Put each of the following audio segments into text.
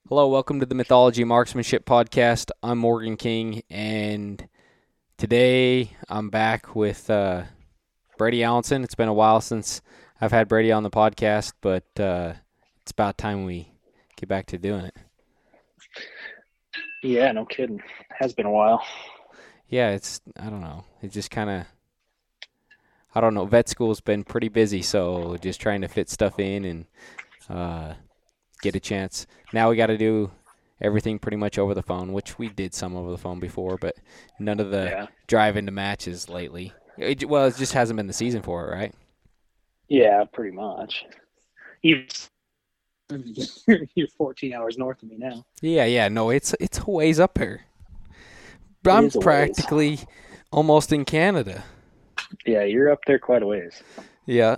Hello, welcome to the Mythology Marksmanship Podcast. I'm Morgan King, and today I'm back with Brady Allenson. It's been a while since I've had Brady on the podcast, but it's about time we get back to doing it. Yeah, no kidding. Has been a while. Yeah, I don't know. It's just kind of, I don't know. Vet school's been pretty busy, so just trying to fit stuff in and get a chance. Now we got to do everything pretty much over the phone, which we did some over the phone before, but none of the Yeah. drive into matches lately. It just hasn't been the season for it, right? Yeah, pretty much. You're 14 hours north of me now. Yeah. No, it's a ways up here. But It I'm is a ways. practically almost in Canada. Yeah, you're up there quite a ways. Yeah.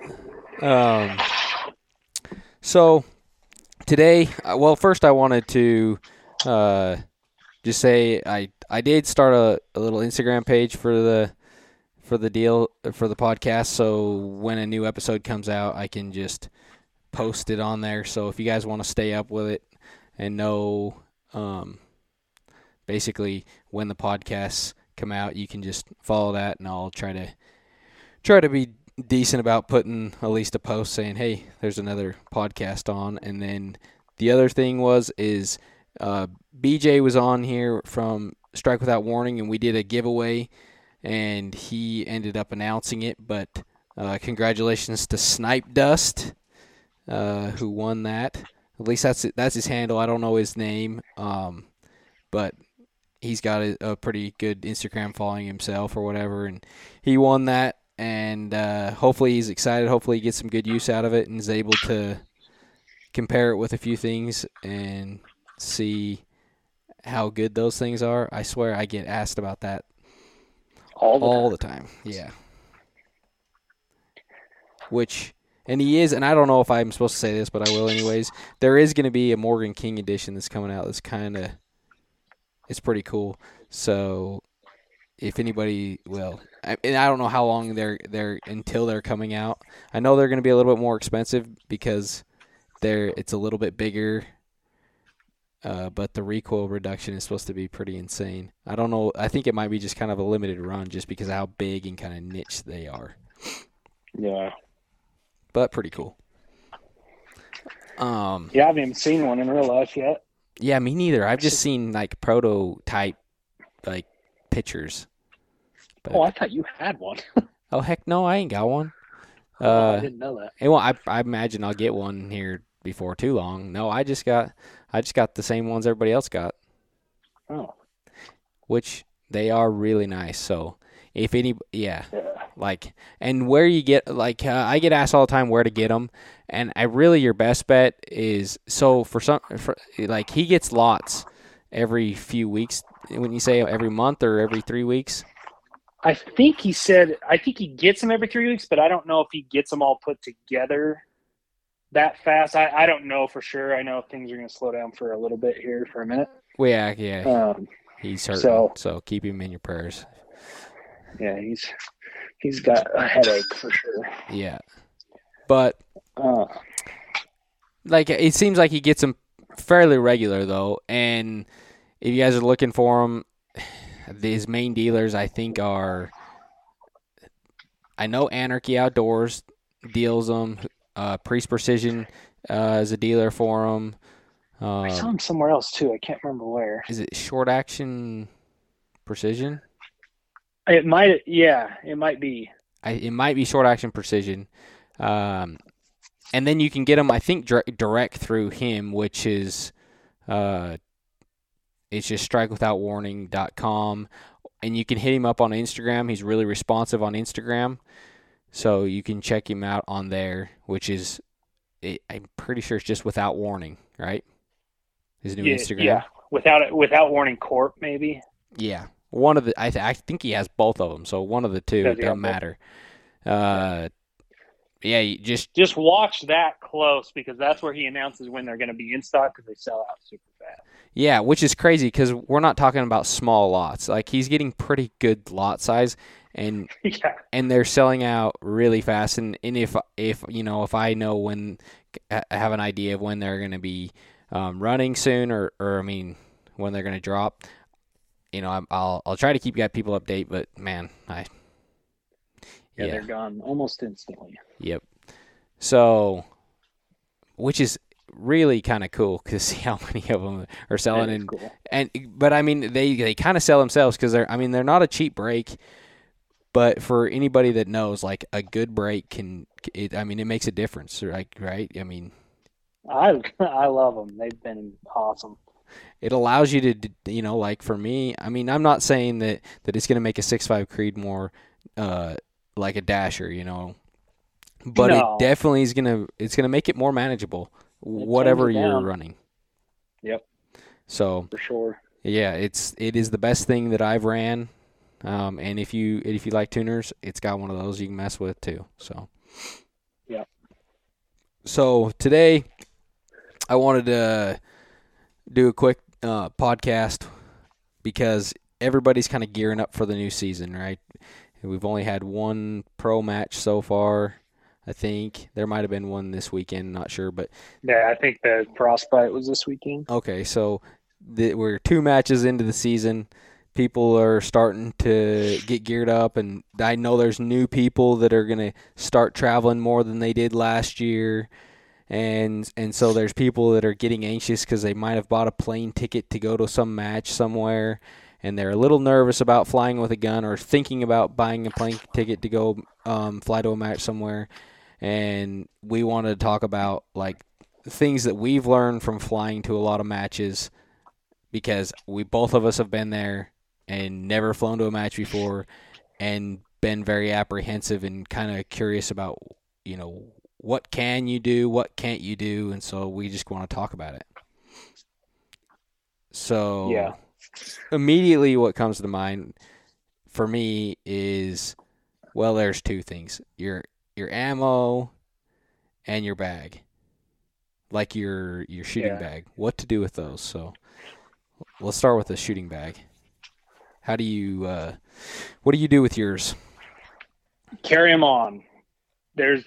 So today, first I wanted to just say I did start a little Instagram page for the podcast, so when a new episode comes out, I can just post it on there. So if you guys want to stay up with it and know basically when the podcasts come out, you can just follow that, and I'll try to be decent about putting at least a post saying, hey, there's another podcast on. And then the other thing is BJ was on here from Strike Without Warning, and we did a giveaway, and he ended up announcing it. But congratulations to Snipe Dust, who won that. At least that's his handle. I don't know his name, but he's got a pretty good Instagram following himself or whatever, and he won that. And hopefully he's excited. Hopefully he gets some good use out of it and is able to compare it with a few things and see how good those things are. I swear I get asked about that all the time. Yeah. And he is, and I don't know if I'm supposed to say this, but I will anyways. There is going to be a Morgan King edition that's coming out that's it's pretty cool. So if anybody and I don't know how long they're until they're coming out. I know they're going to be a little bit more expensive because it's a little bit bigger, but the recoil reduction is supposed to be pretty insane. I don't know. I think it might be just kind of a limited run just because of how big and kind of niche they are. Yeah. But pretty cool. Yeah, I haven't even seen one in real life yet. Yeah, me neither. I've just seen like prototype like pictures. But, I thought you had one. Oh heck no, I ain't got one. I didn't know that. Well, I imagine I'll get one here before too long. No, I just got the same ones everybody else got. Oh. Which they are really nice. So if like, and where you get, like, I get asked all the time where to get them, and your best bet is, so like, he gets lots every few weeks. When you say every month or every 3 weeks. I think he gets them every 3 weeks, but I don't know if he gets them all put together that fast. I don't know for sure. I know things are going to slow down for a little bit here for a minute. Well, yeah. He's hurting, so keep him in your prayers. Yeah, he's got a headache for sure. Yeah, but like, it seems like he gets them fairly regular though, and if you guys are looking for him, his main dealers I think are, I know Anarchy Outdoors deals them. Priest Precision is a dealer for them. I saw him somewhere else too. I can't remember where. Is it Short Action Precision? It might. Yeah, it might be. It might be Short Action Precision. And then you can get them, I think, direct through him, which is it's just strikewithoutwarning.com. And you can hit him up on Instagram. He's really responsive on Instagram. So you can check him out on there, which is, I'm pretty sure it's just Without Warning, right? His new Instagram. Yeah, Without Warning Corp, maybe. Yeah, one of the. I think he has both of them, so one of the two. It doesn't matter. Yeah, you just watch that close, because that's where he announces when they're going to be in stock, because they sell out super fast. Yeah, which is crazy because we're not talking about small lots. Like, he's getting pretty good lot size, and and they're selling out really fast. And if I know when, I have an idea of when they're going to be running soon, or I mean, when they're going to drop. I'll try to keep people update, but man, they're gone almost instantly. Yep. So, which is really kind of cool to see how many of them are selling, cool. But I mean, they kind of sell themselves because they're not a cheap break. But for anybody that knows, like, a good break it makes a difference, right? I mean, I love them. They've been awesome. It allows you to, like for me, I mean, I'm not saying that it's going to make a 6.5 Creedmoor like a dasher, but it definitely is it's going to make it more manageable, whatever you're running. Yep. So for sure. Yeah, it is the best thing that I've ran. And if you like tuners, it's got one of those you can mess with too. So yeah. So today I wanted to do a quick podcast because everybody's kind of gearing up for the new season, right? We've only had one pro match so far. I think there might have been one this weekend, not sure, but yeah, I think the Frostbite was this weekend. Okay, so we're 2 matches into the season. People are starting to get geared up, and I know there's new people that are going to start traveling more than they did last year. And so there's people that are getting anxious because they might have bought a plane ticket to go to some match somewhere, and they're a little nervous about flying with a gun or thinking about buying a plane ticket to go fly to a match somewhere. And we wanted to talk about, like, things that we've learned from flying to a lot of matches, because both of us have been there and never flown to a match before and been very apprehensive and kind of curious about, what can you do, what can't you do, and so we just want to talk about it. So yeah. Immediately what comes to mind for me is, well, there's 2 things. Your ammo and your bag. Like your shooting bag. What to do with those. So let's start with the shooting bag. How do you what do you do with yours? Carry them on. There's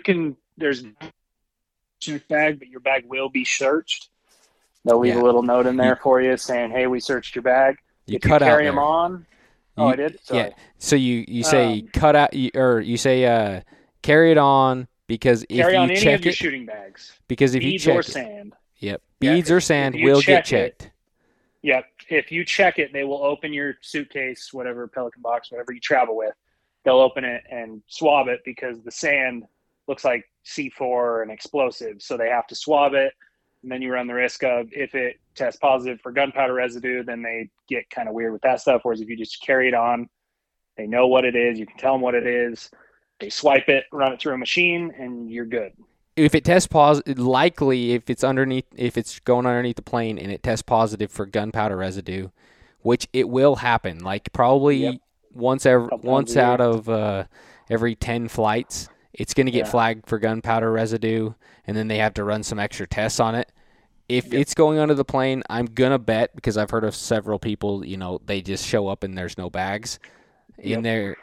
check bag, but your bag will be searched. They'll leave a little note in there for you saying, "Hey, we searched your bag." You cut out there. Carry them on. Oh, I did. Sorry. Yeah. So you say cut out, or you say carry it on, because if carry on you any check of your it, shooting bags, because if beads you check or it, sand. Yep. Beads or sand will get checked. Yep. If you check it, they will open your suitcase, whatever, Pelican box, whatever you travel with. They'll open it and swab it because the sand looks like C4 and explosive. So they have to swab it. And then you run the risk of, if it tests positive for gunpowder residue, then they get kind of weird with that stuff. Whereas if you just carry it on, they know what it is. You can tell them what it is. They swipe it, run it through a machine, and you're good. If it tests positive, likely if it's going underneath the plane and it tests positive for gunpowder residue, which it will happen, like probably once out of every 10 flights, it's going to get flagged for gunpowder residue, and then they have to run some extra tests on it. If it's going under the plane, I'm going to bet, because I've heard of several people, they just show up and there's no bags in their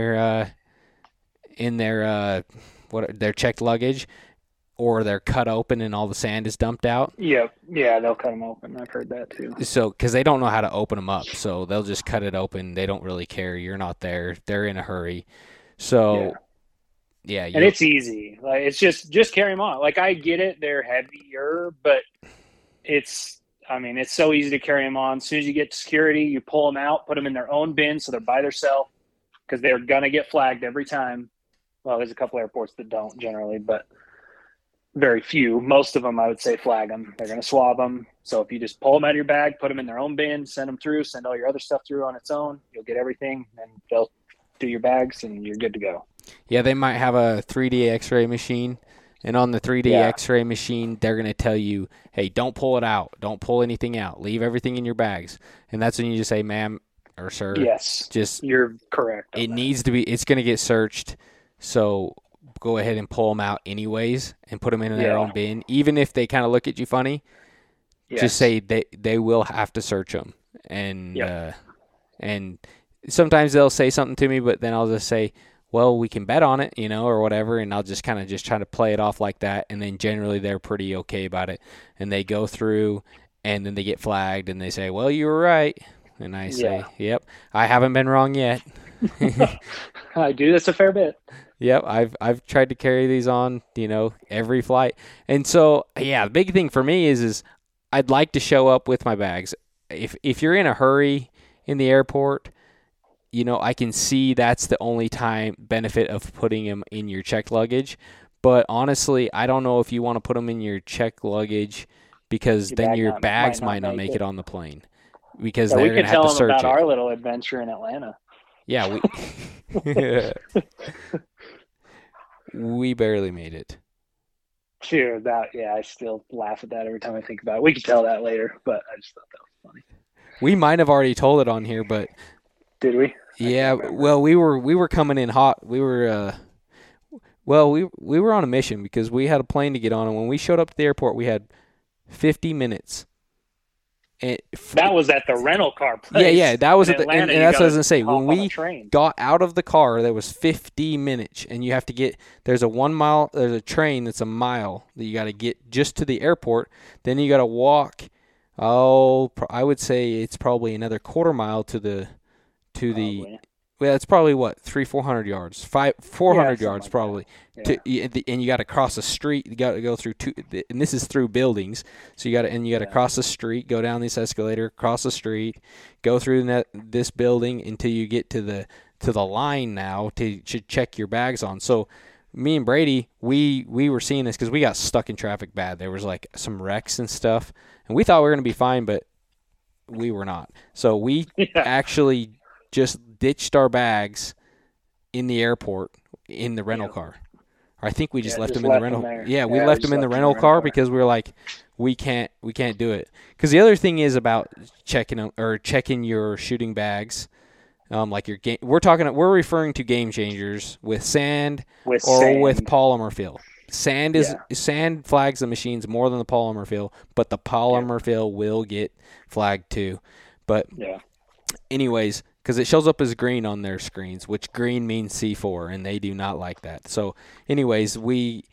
checked luggage, or they're cut open and all the sand is dumped out. Yeah, they'll cut them open. I've heard that too. So, because they don't know how to open them up, so they'll just cut it open. They don't really care. You're not there. They're in a hurry. So, and it's easy. Like, it's just carry them on. Like, I get it. They're heavier, but it's so easy to carry them on. As soon as you get to security, you pull them out, put them in their own bin so they're by themselves, because they're going to get flagged every time. Well, there's a couple airports that don't generally, but very few. Most of them, I would say, flag them. They're going to swab them. So if you just pull them out of your bag, put them in their own bin, send them through, send all your other stuff through on its own, you'll get everything, and they'll do your bags, and you're good to go. Yeah, they might have a 3D X-ray machine, and on the 3D X-ray machine, they're going to tell you, hey, don't pull it out. Don't pull anything out. Leave everything in your bags. And that's when you just say, ma'am or sir. Yes, you're correct. It's going to get searched, so go ahead and pull them out anyways and put them in their own bin. Even if they kind of look at you funny, just say they will have to search them. And and sometimes they'll say something to me, but then I'll just say, well, we can bet on it, or whatever, and I'll just kind of just try to play it off like that, and then generally they're pretty okay about it, and they go through, and then they get flagged, and they say, well, you were right, and I say, yep, I haven't been wrong yet. I do this a fair bit. Yep, I've tried to carry these on, every flight, and so the big thing for me is I'd like to show up with my bags. If you're in a hurry in the airport, I can see that's the only time benefit of putting them in your checked luggage. But honestly, I don't know if you want to put them in your checked luggage because then your bags might not make it on the plane because they're going to have to search it. We could tell them about our little adventure in Atlanta. Yeah, we barely made it. Sure, I still laugh at that every time I think about it. We could tell that later, but I just thought that was funny. We might have already told it on here, but did we? Yeah, well, we were coming in hot. We were we were on a mission because we had a plane to get on, and when we showed up to the airport, we had 50 minutes. That was at the rental car place. Yeah, that was at the Atlanta, and that's what I was gonna say. When we got out of the car, there was 50 minutes, and you have to get. There's a train that's a mile that you got to get just to the airport. Then you got to walk. I would say it's probably another quarter mile to the. Well, it's probably 300-400 yards, 400 yards probably. Like and you got to cross a street. You got to go through and this is through buildings. So you got to cross the street, go down this escalator, cross the street, go through this building until you get to the line now to check your bags on. So me and Brady, we were seeing this because we got stuck in traffic bad. There was like some wrecks and stuff, and we thought we were going to be fine, but we were not. So we actually just ditched our bags in the airport in the rental car. Or I think we just left them in the rental. We left them in the rental car because we were like, we can't do it. Because the other thing is about checking your shooting bags, like your game. We're referring to Game Changers with sand with polymer fill. Sand flags the machines more than the polymer fill, but the polymer fill will get flagged too. But anyways, because it shows up as green on their screens, which green means C4, and they do not like that. So, anyways, we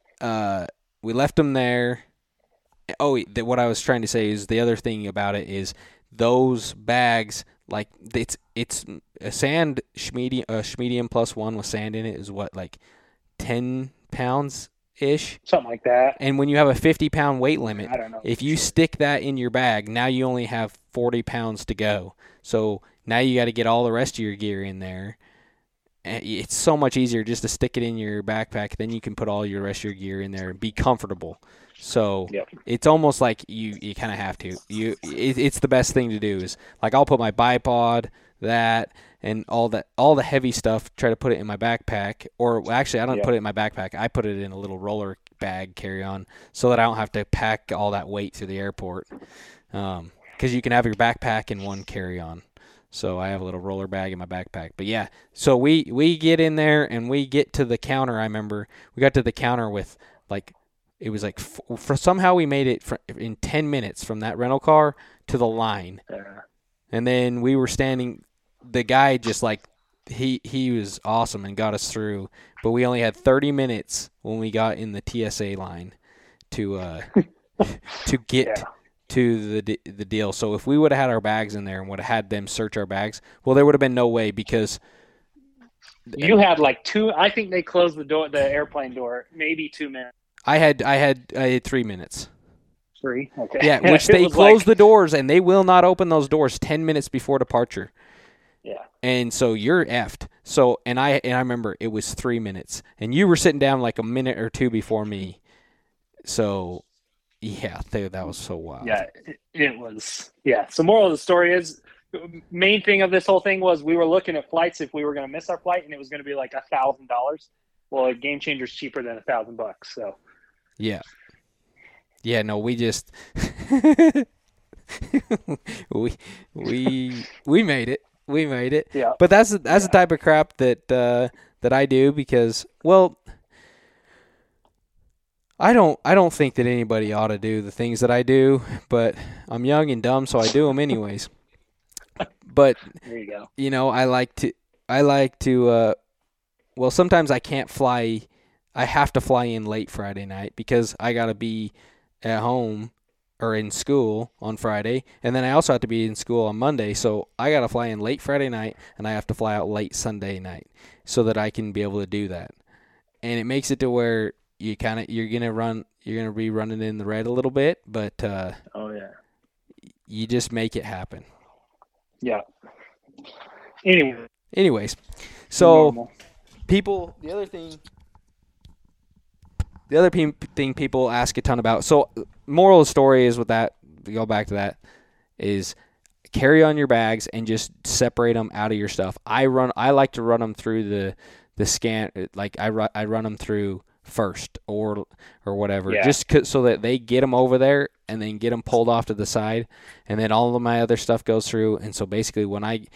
left them there. What I was trying to say is the other thing about it is those bags, like it's a sand Schmedium plus one with sand in it is what, like 10 pounds ish, something like that. And when you have a 50-pound weight limit, if you stick that in your bag, now you only have 40 pounds to go. So now you got to get all the rest of your gear in there. And it's so much easier just to stick it in your backpack. Then you can put all your rest of your gear in there and be comfortable. So it's almost like you kind of have to. It's the best thing to do is, like, I'll put my bipod, that, and all the heavy stuff, try to put it in my backpack. Or actually, I don't put it in my backpack. I put it in a little roller bag carry-on so that I don't have to pack all that weight through the airport. Because you can have your backpack in one carry-on. So I have a little roller bag in my backpack. But yeah, so we get in there and we get to the counter. I remember we got to the counter with it was somehow we made it in 10 minutes from that rental car to the line. Yeah. And then we were standing, the guy just he was awesome and got us through, but we only had 30 minutes when we got in the TSA line to get to the deal. So if we would have had our bags in there and would have had them search our bags, well, there would have been no way because you had I think they closed the airplane door, maybe 2 minutes. I had 3 minutes. 3? Okay. Yeah, which they close the doors and they will not open those doors 10 minutes before departure. Yeah. And so you're effed. So and I remember it was 3 minutes and you were sitting down like a minute or two before me. So yeah, that was so wild. Yeah, it was. Yeah. So moral of the story is, main thing of this whole thing was we were looking at flights if we were going to miss our flight, and it was going to be like $1,000. Well, a Game Changer's cheaper than $1,000. So. Yeah. Yeah. No, we just we made it. We made it. Yeah. But that's the type of crap that I do because, well, I don't think that anybody ought to do the things that I do, but I'm young and dumb, so I do them anyways. But there you go. I like to well, sometimes I can't fly. I have to fly in late Friday night because I got to be at home or in school on Friday, and then I also have to be in school on Monday. So I got to fly in late Friday night, and I have to fly out late Sunday night so that I can be able to do that. And it makes it to where you're gonna be running in the red a little bit, but oh yeah, you just make it happen. Yeah. Anyways, so normal. people, the other thing people ask a ton about. So moral of the story is with that, to go back to that, is carry on your bags and just separate them out of your stuff. I like to run them through the scan, like I run them through first or whatever, just so that they get them over there and then get them pulled off to the side, and then all of my other stuff goes through. And so basically when I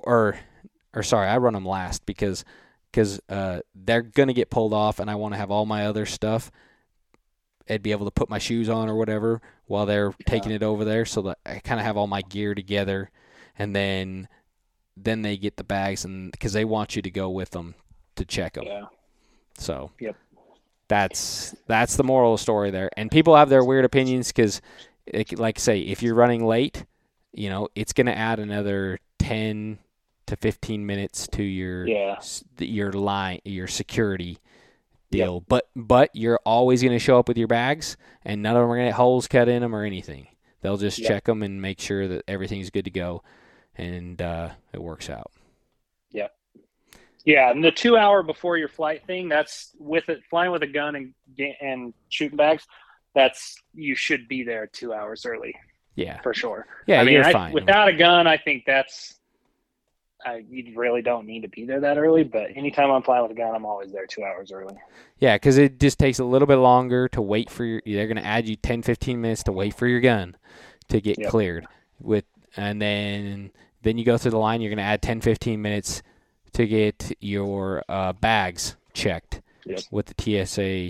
run them last because they're going to get pulled off, and I want to have all my other stuff and be able to put my shoes on or whatever while they're taking it over there, so that I kind of have all my gear together, and then they get the bags, and because they want you to go with them to check them. Yeah. So yep. That's the moral of the story there. And people have their weird opinions because, like I say, if you're running late, it's going to add another 10 to 15 minutes to your line, your security deal. Yep. But you're always going to show up with your bags, and none of them are going to get holes cut in them or anything. They'll just check them and make sure that everything's good to go, and it works out. Yep. Yeah, and the 2 hour before your flight thing, that's with it, flying with a gun and shooting bags. That's, you should be there 2 hours early. Yeah, for sure. Yeah, you're fine. Without a gun, I think you really don't need to be there that early. But anytime I'm flying with a gun, I'm always there 2 hours early. Yeah, because it just takes a little bit longer to wait for they're going to add you 10, 15 minutes to wait for your gun to get cleared. And then you go through the line, you're going to add 10, 15 minutes to get your bags checked with the TSA,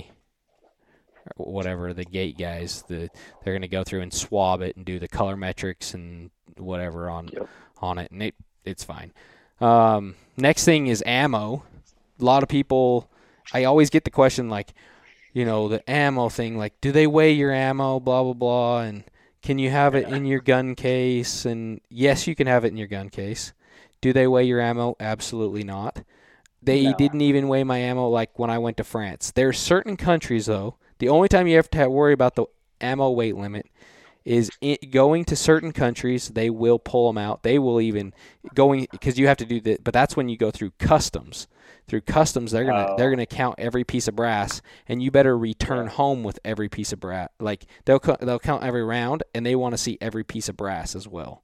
or whatever, the gate guys. They're going to go through and swab it and do the color metrics and whatever on it, and it's fine. Next thing is ammo. A lot of people, I always get the question, like, the ammo thing, like, do they weigh your ammo, blah, blah, blah, and can you have it in your gun case? And yes, you can have it in your gun case. Do they weigh your ammo? Absolutely not. They didn't even weigh my ammo like when I went to France. There are certain countries, though, the only time you have to worry about the ammo weight limit is going to certain countries. They will pull them out. They will even because you have to do that, but that's when you go through customs. Through customs, they're gonna count every piece of brass, and you better return home with every piece of brass. Like they'll count every round, and they want to see every piece of brass as well.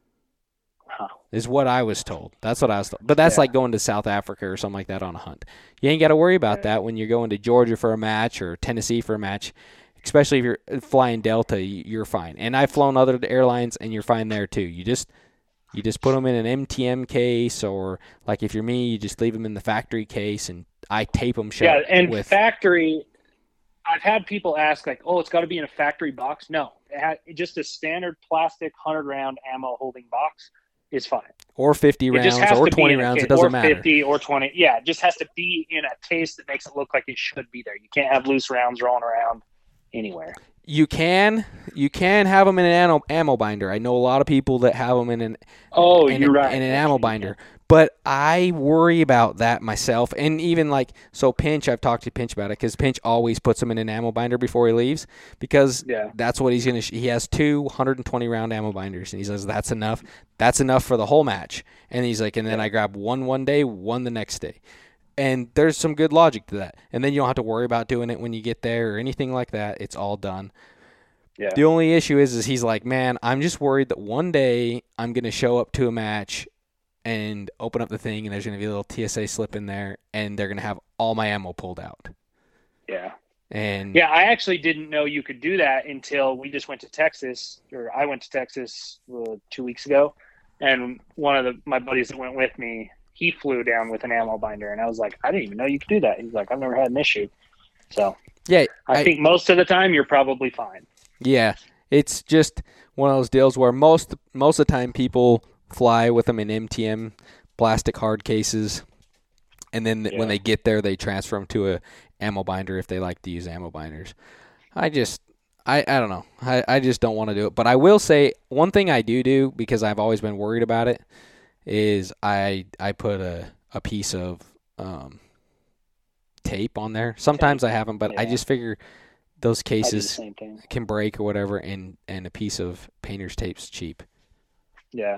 Is what I was told. That's what I was told. But that's like going to South Africa or something like that on a hunt. You ain't got to worry about that when you're going to Georgia for a match or Tennessee for a match. Especially if you're flying Delta, you're fine. And I've flown other airlines, and you're fine there too. You just put them in an MTM case, or like if you're me, you just leave them in the factory case, and I tape them shut. Yeah, and factory. I've had people ask, like, "Oh, it's got to be in a factory box." No, just a standard plastic 100-round ammo holding box is fine. Or 50 rounds, or 20 rounds. It doesn't matter. Or 50 or 20. Yeah, it just has to be in a case that makes it look like it should be there. You can't have loose rounds rolling around anywhere. You can have them in an ammo binder. I know a lot of people that have them in an ammo binder. But I worry about that myself. And even so Pinch, I've talked to Pinch about it, because Pinch always puts them in an ammo binder before he leaves, because that's what he's going to he has 220 round ammo binders, and he says that's enough. That's enough for the whole match. And he's like, and then I grab one day, one the next day. And there's some good logic to that. And then you don't have to worry about doing it when you get there or anything like that. It's all done. Yeah. The only issue is he's like, man, I'm just worried that one day I'm going to show up to a match and open up the thing, and there's going to be a little TSA slip in there, and they're going to have all my ammo pulled out. Yeah. And I actually didn't know you could do that until we just went to Texas, or I went to Texas 2 weeks ago, and one of my buddies that went with me, he flew down with an ammo binder, and I was like, I didn't even know you could do that. He's like, I've never had an issue. So yeah, I think most of the time you're probably fine. Yeah, it's just one of those deals where most of the time people fly with them in MTM plastic hard cases. And then when they get there, they transfer them to a ammo binder if they like to use ammo binders. I don't know. I just don't want to do it. But I will say one thing I do because I've always been worried about it is I put a piece of tape on there. Sometimes I have them, but I just figure those cases can break or whatever, and a piece of painter's tape's cheap. Yeah.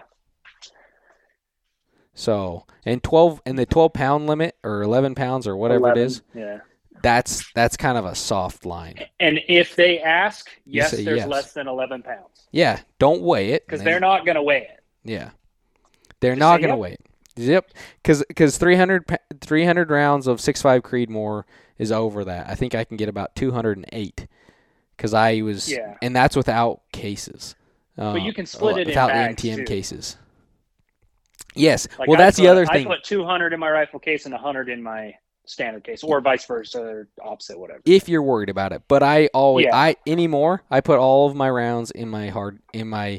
So, and the 12-pound limit or 11 pounds or whatever 11, it is, yeah, that's kind of a soft line. And if they ask, yes, there's yes. less than 11 pounds. Yeah, don't weigh it. Because they're not going to weigh it. Yeah. They're not going to weigh it. Yep. Because 300 rounds of 6.5 Creedmoor is over that. I think I can get about 208 because I was, and that's without cases. But you can split it without in bags, MTM too. cases. Yes. Like well, that's the other thing. I put 200 in my rifle case and 100 in my standard case, or vice versa, or opposite, whatever. If you're worried about it, but I always, I put all of my rounds in my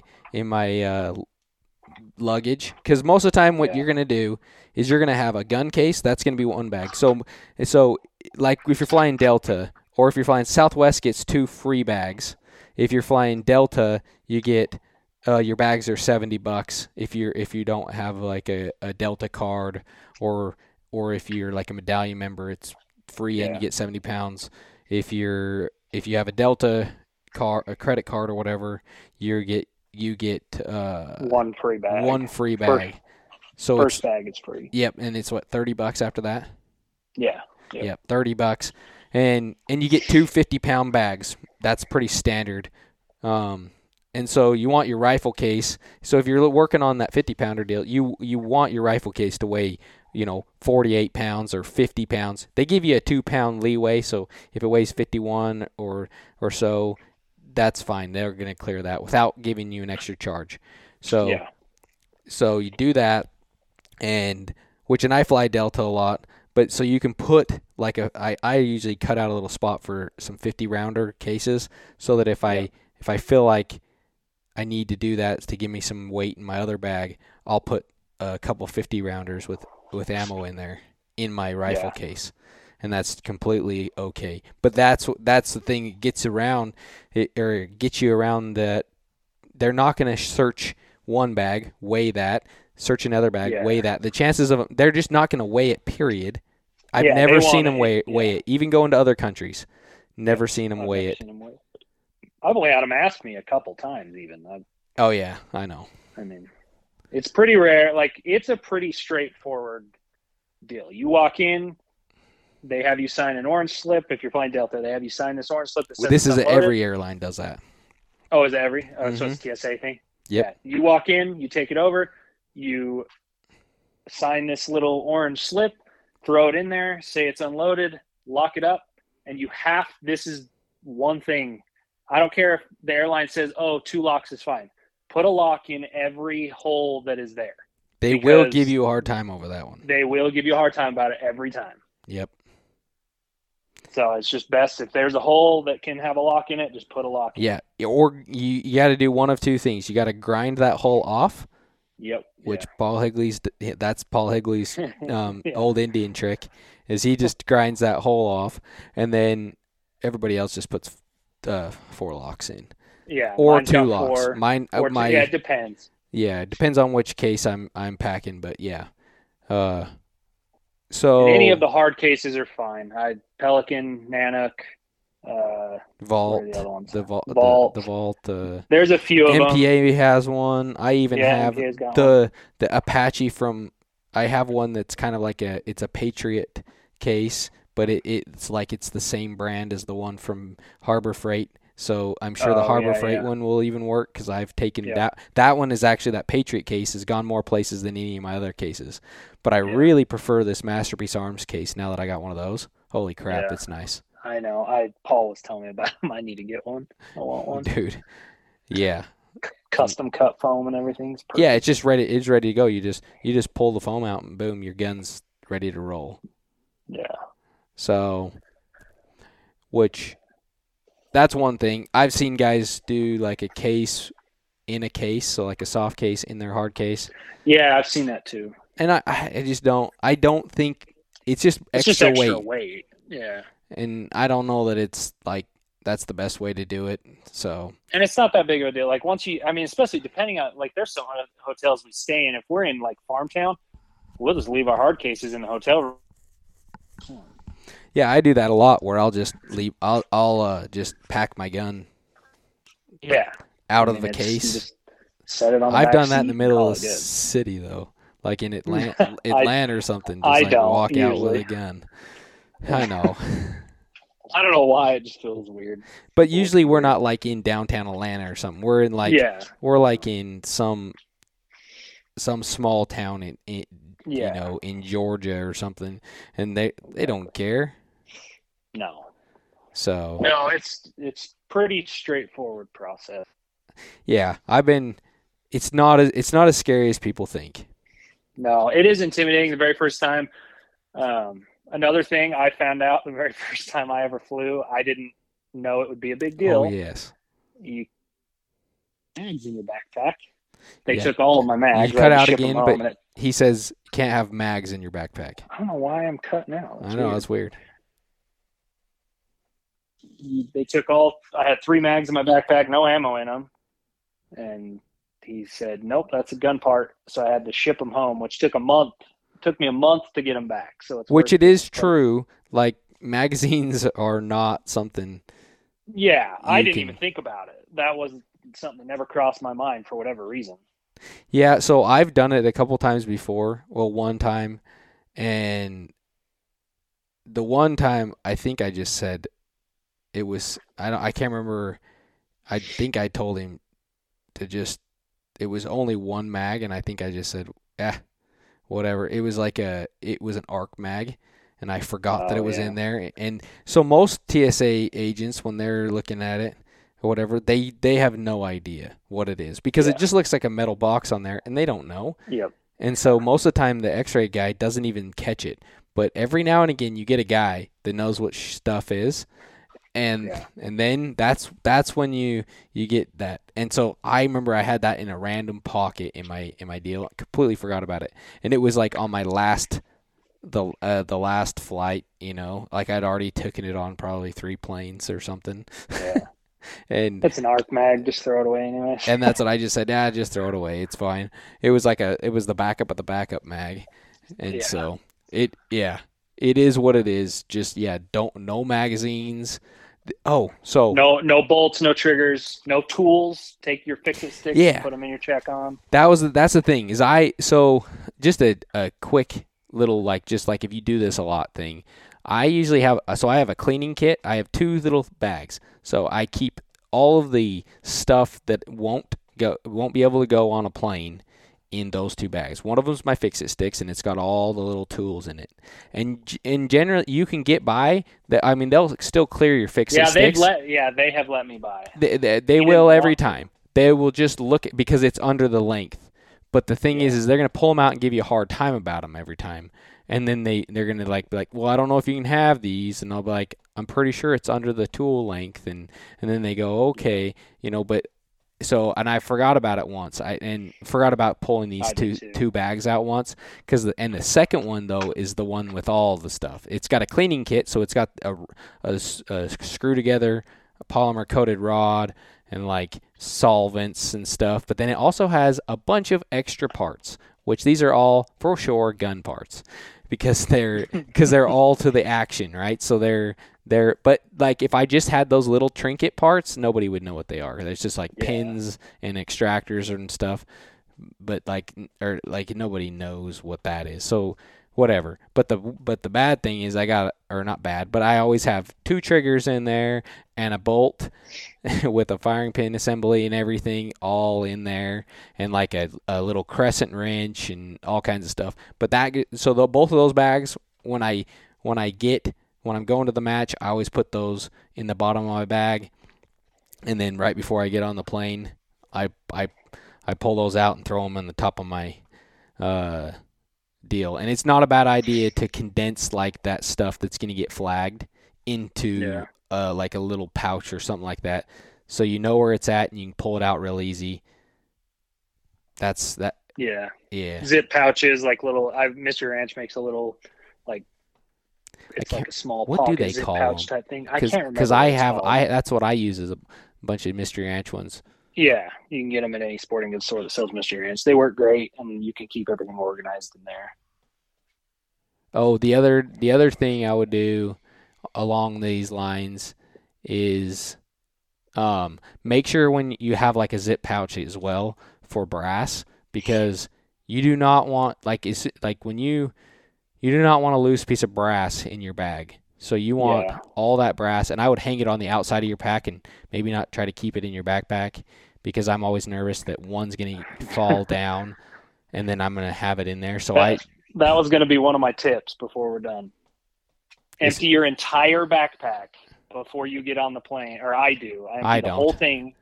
luggage, because most of the time what you're gonna do is you're gonna have a gun case that's gonna be one bag. So like if you're flying Delta or if you're flying Southwest, gets 2 free bags. If you're flying Delta, you get your bags are $70 if you don't have like a Delta card, or if you're like a medallion member, it's free and you get 70 pounds. If you have a Delta card, a credit card or whatever, you get one free bag. One free bag. So first bag is free. Yep, and it's what, $30 after that? Yeah. Yep, $30. And you get 2 50-pound bags. That's pretty standard. And so you want your rifle case. So if you're working on that 50-pounder deal, you want your rifle case to weigh, 48 pounds or 50 pounds. They give you a 2-pound leeway, so if it weighs 51 or so, that's fine. They're going to clear that without giving you an extra charge. So you do that, and I fly Delta a lot, but so you can put like I usually cut out a little spot for some 50-rounder cases, so that if I feel like I need to do that to give me some weight in my other bag, I'll put a couple 50-rounders with ammo in there in my rifle case, and that's completely okay. But that's the thing that gets around it, or gets you around that. They're not going to search one bag, weigh that, search another bag, weigh that. The chances of they're just not going to weigh it. Period. I've never seen them weigh it. Even going to other countries, never seen them weigh it. I've only had them ask me a couple times even. Oh, yeah, I know. I mean, it's pretty rare. Like, it's a pretty straightforward deal. You walk in, they have you sign an orange slip. If you're flying Delta, they have you sign this orange slip. That says this is every airline does that. Oh, is it every? Oh, so it's a TSA thing? Yep. Yeah. You walk in, you take it over, you sign this little orange slip, throw it in there, say it's unloaded, lock it up, and this is one thing. I don't care if the airline says, 2 locks is fine. Put a lock in every hole that is there. They will give you a hard time over that one. They will give you a hard time about it every time. Yep. So it's just best if there's a hole that can have a lock in it, just put a lock in it. Yeah, or you got to do one of two things. You got to grind that hole off. Yep. Which Paul Higley's old Indian trick, is he just grinds that hole off, and then everybody else just puts 4 locks in. Yeah. Or 2 locks. 4, it depends. Yeah, it depends on which case I'm packing, but yeah. So and any of the hard cases are fine. Pelican, Nanook, Vault, the Vault. There's a few of them. MPA has one. I even have the Apache from. I have one that's kind of like it's a Patriot case, but it's like it's the same brand as the one from Harbor Freight. So I'm sure the Harbor Freight one will even work, because I've taken that one is actually, that Patriot case has gone more places than any of my other cases. But I really prefer this Masterpiece Arms case now that I got one of those. Holy crap, it's nice. I know. Paul was telling me about them. I need to get one. I want one. Dude. Yeah. Custom cut foam and everything. Yeah, it's just ready. It's ready to go. You just pull the foam out and boom, your gun's ready to roll. Yeah. So, that's one thing. I've seen guys do like a case in a case, so like a soft case in their hard case. Yeah, I've seen that too. And I just don't. I don't think it's just It's extra just extra weight. weight. Yeah. And I don't know that it's like that's the best way to do it. So And it's not that big of a deal. Like once you, I mean, especially depending on, like, there's some hotels we stay in. If we're in like farm town, we'll just leave our hard cases in the hotel room. yeah, I do that a lot where I'll just leave. I'll just pack my gun Yeah. out I of mean, the you case. just set it on the I've back done that in seat the and middle call of the it good. city though, like in Atlanta, or something. Just I like don't walk out with usually. a gun. I know, I don't know why it just feels weird. but usually we're not like in downtown Atlanta or something. We're in like Yeah. we're like in some small town in Yeah. in Georgia or something, and they don't care. No. So No, it's pretty straightforward process. yeah, It's not as scary as people think. No, it is intimidating the very first time. Another thing I found out the very first time I ever flew, I didn't know it would be a big deal. Oh yes. You mags in your backpack. They Yeah. took all of my mags. You cut I had to out ship them again, home, but and he says you can't have mags in your backpack. I don't know why I'm cutting out. I know, that's weird. They took all. I had 3 mags in my backpack, no ammo in them, and he said, "Nope, that's a gun part." So I had to ship them home, which took a month. It took me a month to get them back. So it's Which worth it is true. Like magazines are not something. Yeah, I You didn't can- even think about it. That was something that never crossed my mind for whatever reason. Yeah, so I've done it a couple times before. Well, one time, and the one time I think I just said it was. I can't remember. I think I told him to just. It was only one mag, and I think I just said, whatever. It was it was an ARC mag, and I forgot that it was in there. And so most TSA agents, when they're looking at it or whatever, they have no idea what it is because it just looks like a metal box on there, and they don't know. Yep. And so most of the time, the X-ray guy doesn't even catch it. But every now and again, you get a guy that knows what stuff is. And then that's when you get that. And so I remember I had that in a random pocket in my deal. I completely forgot about it. And it was like on my last last flight, like I'd already taken it on probably 3 planes or something. Yeah. And It's an ARC mag. Just throw it away anyway. and that's what I just said. Just throw it away. It's fine. It was the backup of the backup mag. And so it is what it is. Just no magazines. So no bolts, no triggers, no tools. Take your fix-it sticks and put them in your check-on. That's the thing just a quick little just like if you do this a lot thing. I usually have a cleaning kit. I have 2 little bags. So I keep all of the stuff that won't be able to go on a plane in those 2 bags. One of them's my fix-it sticks, and it's got all the little tools in it. And in general, you can get by that. I mean, they'll still clear your fix-it sticks. They have let me by. They will every time. They will just look because it's under the length. But the thing is they're going to pull them out and give you a hard time about them every time. And then they're going to be like, well, I don't know if you can have these. And I'll be like, I'm pretty sure it's under the tool length. And then they go, okay, but. So, and I forgot about it once. I forgot about pulling these two bags out once and the second one though is the one with all the stuff. It's got a cleaning kit, so it's got a screw together, a polymer coated rod, and like solvents and stuff. But then it also has a bunch of extra parts, which these are all for sure gun parts because they're all to the action, right? So but like if I just had those little trinket parts, nobody would know what they are. There's just like pins and extractors and stuff, but nobody knows what that is. So whatever. But the bad thing is not bad, but I always have 2 triggers in there and a bolt with a firing pin assembly and everything all in there, and like a little crescent wrench and all kinds of stuff. But both of those bags when I'm going to the match, I always put those in the bottom of my bag, and then right before I get on the plane, I pull those out and throw them on the top of my deal. And it's not a bad idea to condense like that stuff that's going to get flagged into like a little pouch or something like that, so you know where it's at and you can pull it out real easy. That's that. Yeah. Yeah. Zip pouches, like little. Mr. Ranch makes a little like It's like a small what do pocket they zip call pouch them? type thing. I can't remember Because what I it's have called. that's what I use as a bunch of Mystery Ranch ones. Yeah, you can get them at any sporting goods store that sells Mystery Ranch. They work great, and you can keep everything organized in there. Oh, the other thing I would do along these lines is make sure when you have like a zip pouch as well for brass, because you do not want when you do not want a loose piece of brass in your bag. So you want Yeah. all that brass, and I would hang it on the outside of your pack and maybe not try to keep it in your backpack, because I'm always nervous that one's going to fall down and then I'm going to have it in there. So That was going to be one of my tips before we're done. Empty your entire backpack before you get on the plane, or I do. I empty the whole thing.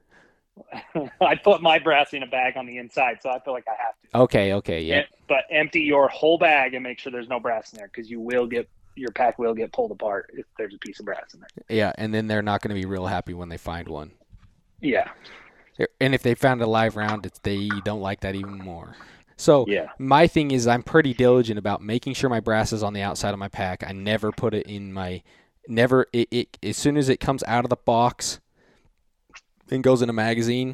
I put my brass in a bag on the inside, so I feel like I have to. Okay, yeah. But empty your whole bag and make sure there's no brass in there, because your pack will get pulled apart if there's a piece of brass in there. Yeah, and then they're not going to be real happy when they find one. Yeah. And if they found a live round, they don't like that even more. So yeah. My thing is I'm pretty diligent about making sure my brass is on the outside of my pack. I never put it in as soon as it comes out of the box and goes in a magazine,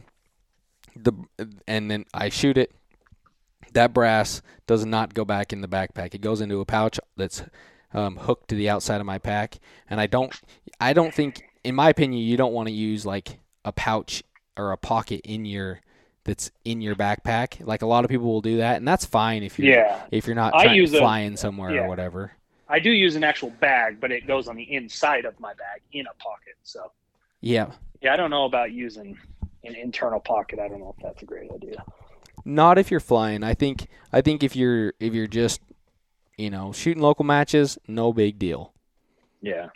and then I shoot it, that brass does not go back in the backpack. It goes into a pouch that's hooked to the outside of my pack. And I don't think, in my opinion, you don't want to use like a pouch or a pocket that's in your backpack. Like a lot of people will do that, and that's fine if you're not flying somewhere or whatever. I do use an actual bag, but it goes on the inside of my bag in a pocket. So yeah, I don't know about using an internal pocket. I don't know if that's a great idea. Not if you're flying. I think if you're just shooting local matches, no big deal. Yeah.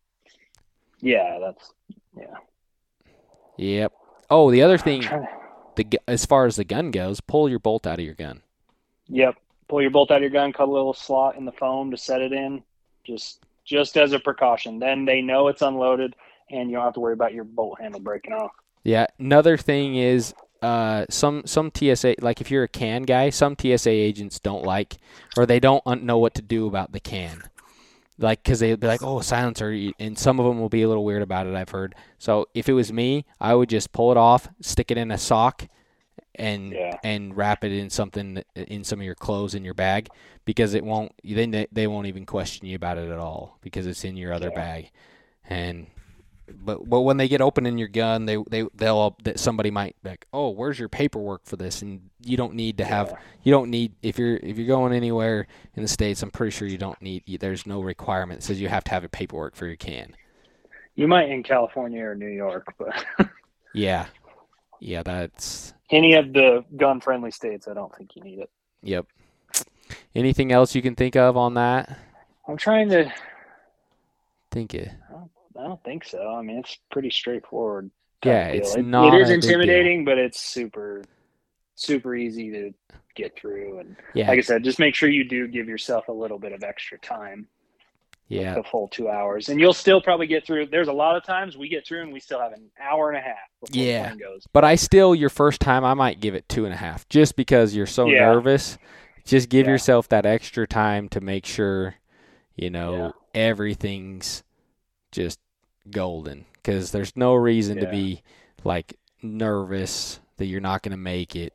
Yep. Oh, the other thing, as far as the gun goes, pull your bolt out of your gun. Yep. Pull your bolt out of your gun, cut a little slot in the foam to set it in, just as a precaution. Then they know it's unloaded, and you don't have to worry about your bolt handle breaking off. Yeah. Another thing is some TSA, like if you're a can guy, some TSA agents don't like, or they don't know what to do about the can. Like, because they'd be like, oh, silencer, and some of them will be a little weird about it, I've heard. So if it was me, I would just pull it off, stick it in a sock, and wrap it in something, in some of your clothes in your bag, because they won't even question you about it at all, because it's in your other bag. But when they get opening your gun, they'll somebody might be like, oh, where's your paperwork for this? And you don't need to have if you're going anywhere in the States, I'm pretty sure you don't need, there's no requirement that says you have to have a paperwork for your can. You might in California or New York, but yeah, that's any of the gun friendly states. I don't think you need it. Yep. Anything else you can think of on that? I'm trying to think it. I don't think so. I mean, it's pretty straightforward. Yeah, it's not. It is intimidating, but it's super, super easy to get through. And like I said, just make sure you do give yourself a little bit of extra time. Yeah, the full 2 hours, and you'll still probably get through. There's a lot of times we get through and we still have an hour and a half before the plane goes. But your first time, I might give it 2.5, just because you're so nervous. Just give yourself that extra time to make sure, everything's just golden, because there's no reason to be like nervous that you're not going to make it.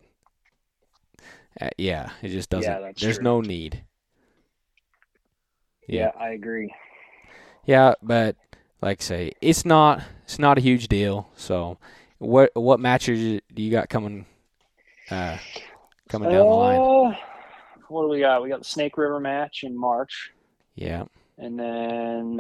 It just doesn't. There's no need. Yeah, I agree. Yeah, but like I say, it's not a huge deal. So, what matches do you got coming down the line? What do we got? We got the Snake River match in March. Yeah. And then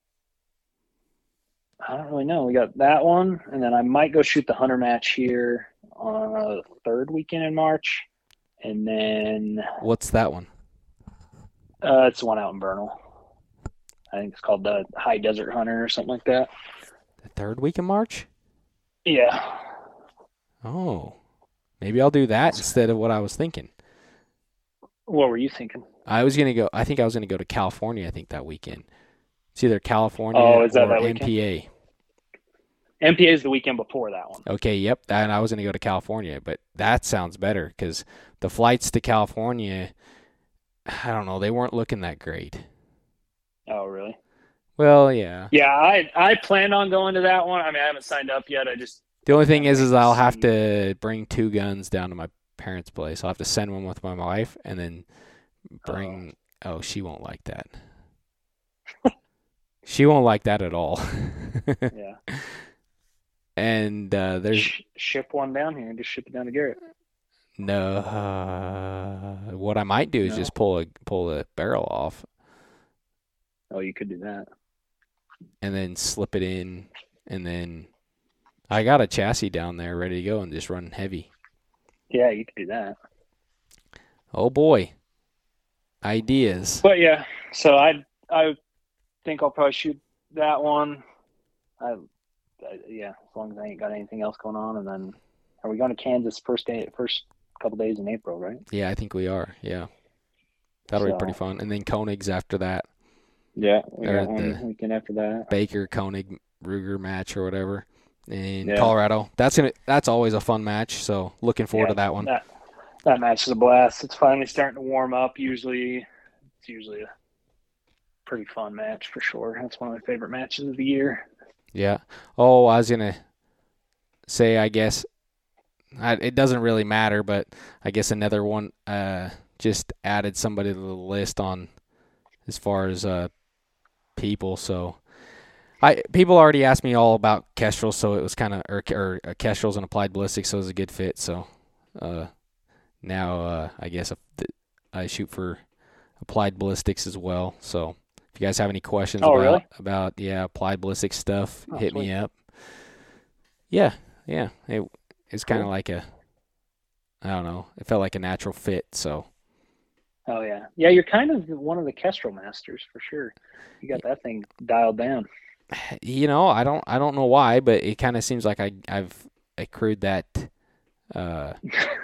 I don't really know. We got that one, and then I might go shoot the Hunter match here on the third weekend in March. And then what's that one? It's the one out in Vernal. I think it's called the High Desert Hunter or something like that. The third week in March? Yeah. Oh, maybe I'll do that instead of what I was thinking. What were you thinking? I think I was gonna go to California. I think that weekend. It's either California or that MPA. MPA is the weekend before that one. Okay, yep. And I was gonna go to California, but that sounds better, because the flights to California, I don't know, they weren't looking that great. Oh, really? Well, yeah. Yeah, I plan on going to that one. I mean, I haven't signed up yet. I just The only thing I'm is waiting to I'll have see. to bring 2 guns down to my parents' place. I'll have to send one with my wife and then Oh, bring. Oh, she won't like that. She won't like that at all. yeah. And there's Ship one down here and just ship it down to Garrett. no. What I might do is No. just pull a barrel off Oh, you could do that. and then slip it in, and then I got a chassis down there ready to go and just run heavy. Yeah, you could do that. Oh boy, ideas. But yeah, so I think I'll probably shoot that one. Yeah, as long as I ain't got anything else going on, and then are we going to Kansas first couple days in April, right? Yeah, I think we are. Yeah, that'll be pretty So fun. And then Koenig's after that, yeah, we or got the one weekend after that. Baker Koenig Ruger match or whatever in Yeah, Colorado. That's always a fun match. So looking forward yeah, to that one. that match is a blast. It's finally starting to warm up. It's usually a pretty fun match for sure. That's one of my favorite matches of the year. Yeah. Oh, I was gonna say, I guess it doesn't really matter, but I guess another one just added somebody to the list on as far as people. So I people already asked me all about Kestrel, so it was kind of or Kestrels and Applied Ballistics, so it was a good fit. So uh, now I guess I shoot for Applied Ballistics as well. So if you guys have any questions Oh, really? about yeah Applied Ballistics stuff, Oh, hit sweet. me up. Yeah, yeah. It's kind of Cool. like a I don't know. It felt like a natural fit. So Oh yeah, yeah. You're kind of one of the Kestrel masters for sure. You got that thing dialed down. I don't know why, but it kind of seems like I've accrued that uh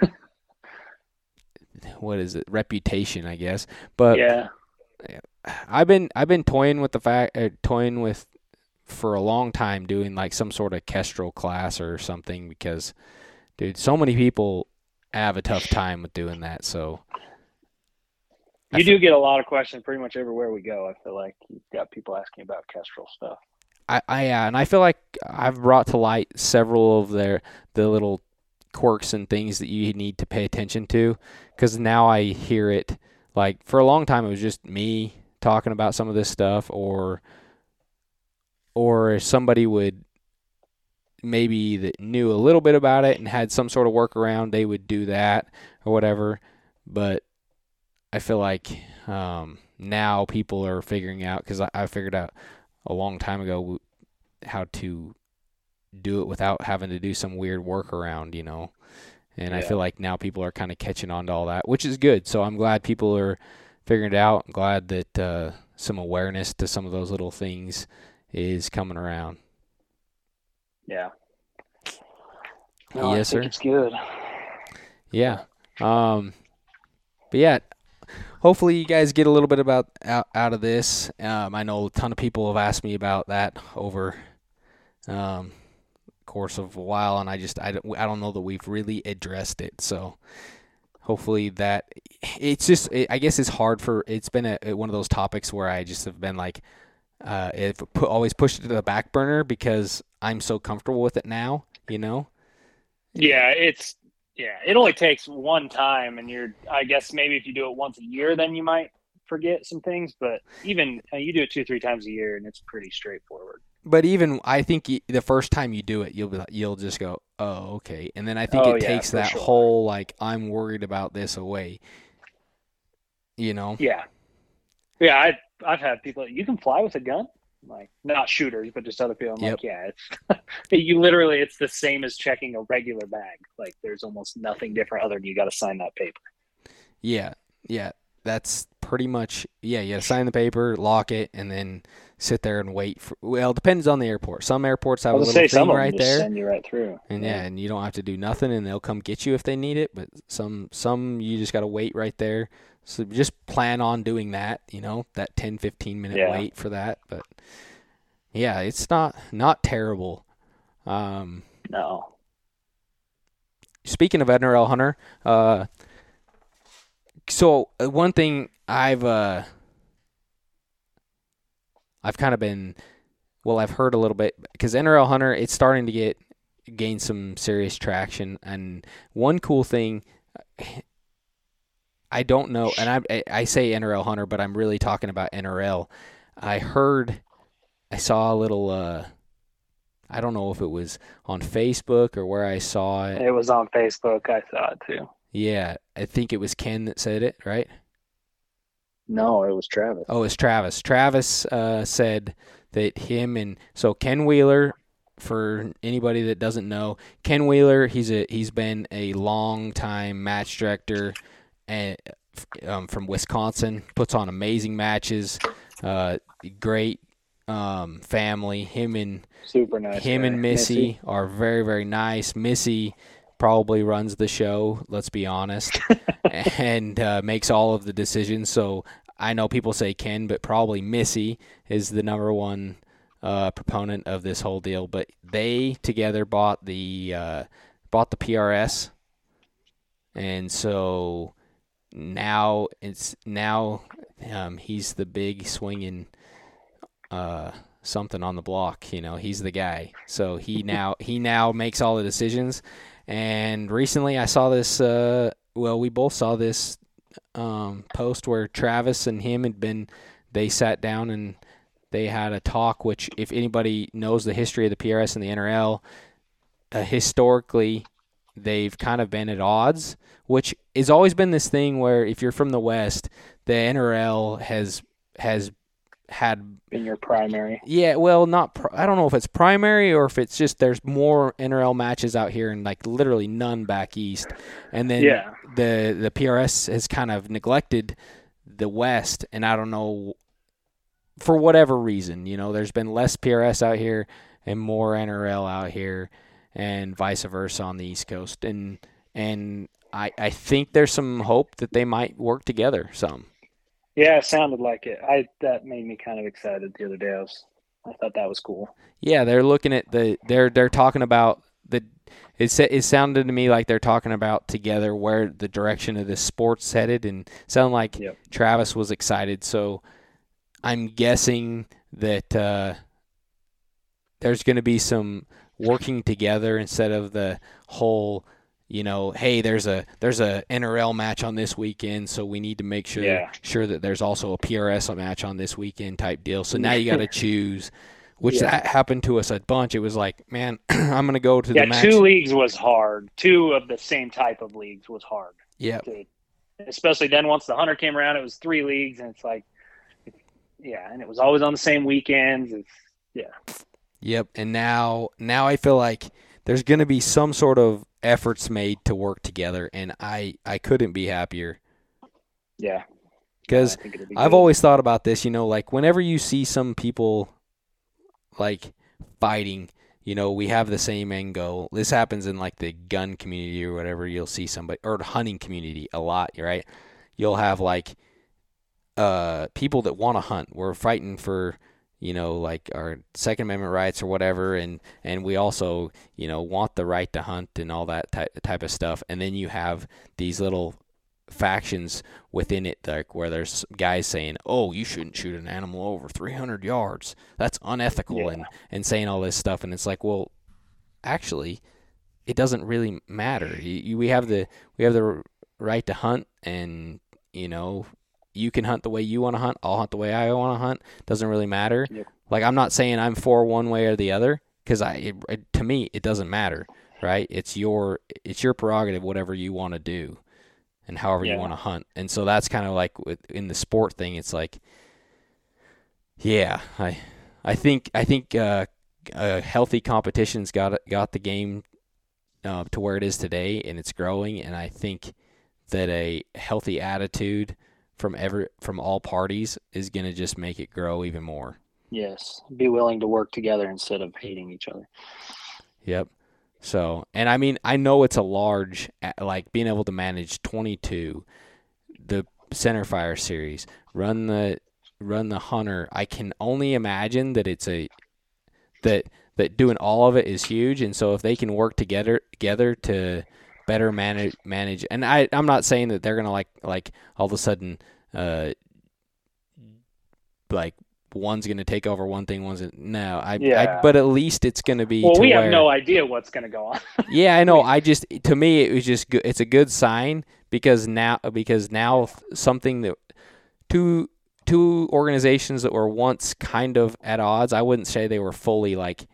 what is it reputation, I guess. But Yeah. I've been toying with for a long time doing like some sort of Kestrel class or something because dude, so many people have a tough time with doing that. So I You do get a lot of questions pretty much everywhere we go. I feel like you've got people asking about Kestrel stuff. and I feel like I've brought to light several of the little quirks and things that you need to pay attention to because now I hear it like for a long time it was just me talking about some of this stuff or somebody would maybe that knew a little bit about it and had some sort of workaround they would do that or whatever, but I feel like now people are figuring out because I figured out a long time ago how to do it without having to do some weird workaround. And I Yeah. feel like now people are kind of catching on to all that, which is good. So I'm glad people are figuring it out. I'm glad that some awareness to some of those little things is coming around. Yeah. No, I Yes, think sir. it's good. Yeah. So, Um, but yeah, hopefully you guys get a little bit about out of this. I know a ton of people have asked me about that over course of a while, and I don't know that we've really addressed it. So hopefully that I guess it's been one of those topics where I just have been like always pushed it to the back burner because I'm so comfortable with it now. yeah, it only takes one time, and I guess maybe if you do it once a year, then you might forget some things. But even you do it 2, 3 times a year, and it's pretty straightforward. But even I think the first time you do it, you'll just go, oh, okay, and then I think Oh it yeah, takes for that sure. whole like I'm worried about this away. You know? Yeah, yeah. I've had people. You can fly with a gun. I'm like, not shooters, but just other people. I'm Yep. like, yeah, it's it's the same as checking a regular bag. Like, there's almost nothing different other than you got to sign that paper. Yeah. Yeah. That's pretty much yeah. You sign the paper, lock it, and then sit there and wait for. Well, it depends on the airport. Some airports I have a was gonna little say some thing of them right just there, send you right through. and Yeah, yeah, and you don't have to do nothing, and they'll come get you if they need it. But some you just got to wait right there. So just plan on doing that. That 10-15 minute yeah. wait for that. But yeah, it's not terrible. Um, No. Speaking of NRL Hunter, so one thing I've kind of been, well, I've heard a little bit because NRL Hunter, it's starting to gain some serious traction. And one cool thing, I don't know, and I say NRL Hunter, but I'm really talking about NRL. I saw a little, I don't know if it was on Facebook or where I saw it. It was on Facebook. I saw it too. Yeah, I think it was Ken that said it, right? No, it was Travis. Oh, it's Travis. Travis said that so Ken Wheeler, for anybody that doesn't know, Ken Wheeler, he's been a long time match director and from Wisconsin, puts on amazing matches, great family. Super nice. Him and Missy are very, very nice. Missy probably runs the show, let's be honest, and makes all of the decisions. So I know people say Ken, but probably Missy is the number one proponent of this whole deal. But they together bought the PRS, and so now he's the big swinging something on the block. You know, he's the guy. So he now makes all the decisions. And recently I saw this, we both saw this post where Travis and him they sat down and they had a talk, which if anybody knows the history of the PRS and the NRL, historically they've kind of been at odds, which has always been this thing where if you're from the West, the NRL has had in your primary. Yeah, well, I don't know if it's primary or if it's just there's more NRL matches out here and like literally none back east. And then the PRS has kind of neglected the West, and I don't know, for whatever reason, you know, there's been less PRS out here and more NRL out here and vice versa on the East Coast. And I think there's some hope that they might work together some. Yeah, it sounded like it. That made me kind of excited the other day. I thought that was cool. Yeah, they're looking at they're talking about it sounded to me like they're talking about together where the direction of this sport's headed, and sounded like Travis was excited. So I'm guessing that there's going to be some working together instead of the whole, you know, hey, there's a NRL match on this weekend, so we need to make sure that there's also a PRS match on this weekend type deal. So now you got to choose, which that happened to us a bunch. It was like, man, I'm going to go to the match. 2 leagues was hard. 2 of the same type of leagues was hard. Yeah. Especially then once the Hunter came around, it was 3 leagues, and it's like, and it was always on the same weekends. Yep, and now I feel like there's going to be some sort of efforts made to work together, and I couldn't be happier. Yeah. Because I've always thought about this, you know, like whenever you see some people like fighting, you know, we have the same end goal. This happens in like the gun community or whatever. You'll see somebody, or the hunting community a lot, right? You'll have like people that want to hunt. We're fighting for, you know, like our Second Amendment rights or whatever, and we also, you know, want the right to hunt and all that type of stuff. And then you have these little factions within it, like where there's guys saying, oh, you shouldn't shoot an animal over 300 yards. That's unethical, and saying all this stuff. And it's like, well, actually, it doesn't really matter. We have the right to hunt, and, you know, you can hunt the way you want to hunt. I'll hunt the way I want to hunt. Doesn't really matter. Yep. Like, I'm not saying I'm for one way or the other, because to me it doesn't matter, right? It's your prerogative, whatever you want to do, and however you want to hunt. And so that's kind of like in the sport thing. It's like, I think a healthy competition's got the game to where it is today, and it's growing. And I think that a healthy attitude from all parties is going to just make it grow even more. Yes. Be willing to work together instead of hating each other. Yep. So, and I mean, I know it's a large, like being able to manage 22, the Centerfire series, run the Hunter. I can only imagine that that doing all of it is huge. And so if they can work together to better manage, and I'm not saying that they're gonna like all of a sudden like one's going to take over one thing, no. Yeah. But at least it's going to be. Well, we have where, no idea what's going to go on. Yeah, I know. To me, it was just good. It's a good sign because now something that two organizations that were once kind of at odds. I wouldn't say they were fully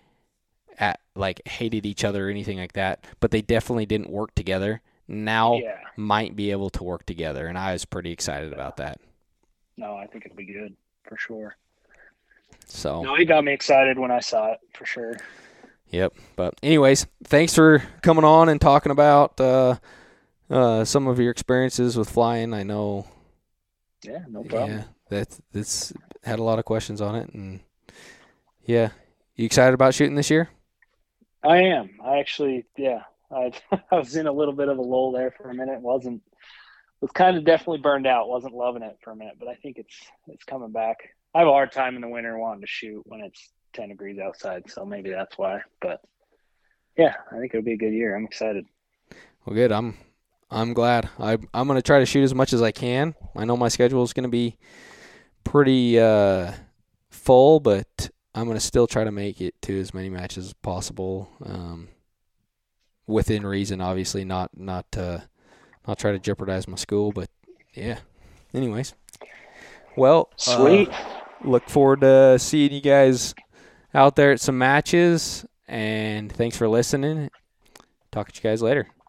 hated each other or anything like that, but they definitely didn't work together. Now might be able to work together, and I was pretty excited about that. No, I think it'll be good for sure. So no, it got me excited when I saw it for sure. Yep. But anyways, thanks for coming on and talking about some of your experiences with flying. I know. Yeah, no problem. Yeah, that's had a lot of questions on it, and yeah, you excited about shooting this year? I am. I actually, I was in a little bit of a lull there for a minute. Was kind of definitely burned out. Wasn't loving it for a minute, but I think it's coming back. I have a hard time in the winter wanting to shoot when it's 10 degrees outside, so maybe that's why. But yeah, I think it'll be a good year. I'm excited. Well, good. I'm glad. I'm going to try to shoot as much as I can. I know my schedule is going to be pretty full, but I'm going to still try to make it to as many matches as possible, within reason. Obviously, not try to jeopardize my school, but yeah. Anyways, well, sweet. Look forward to seeing you guys out there at some matches, and thanks for listening. Talk to you guys later.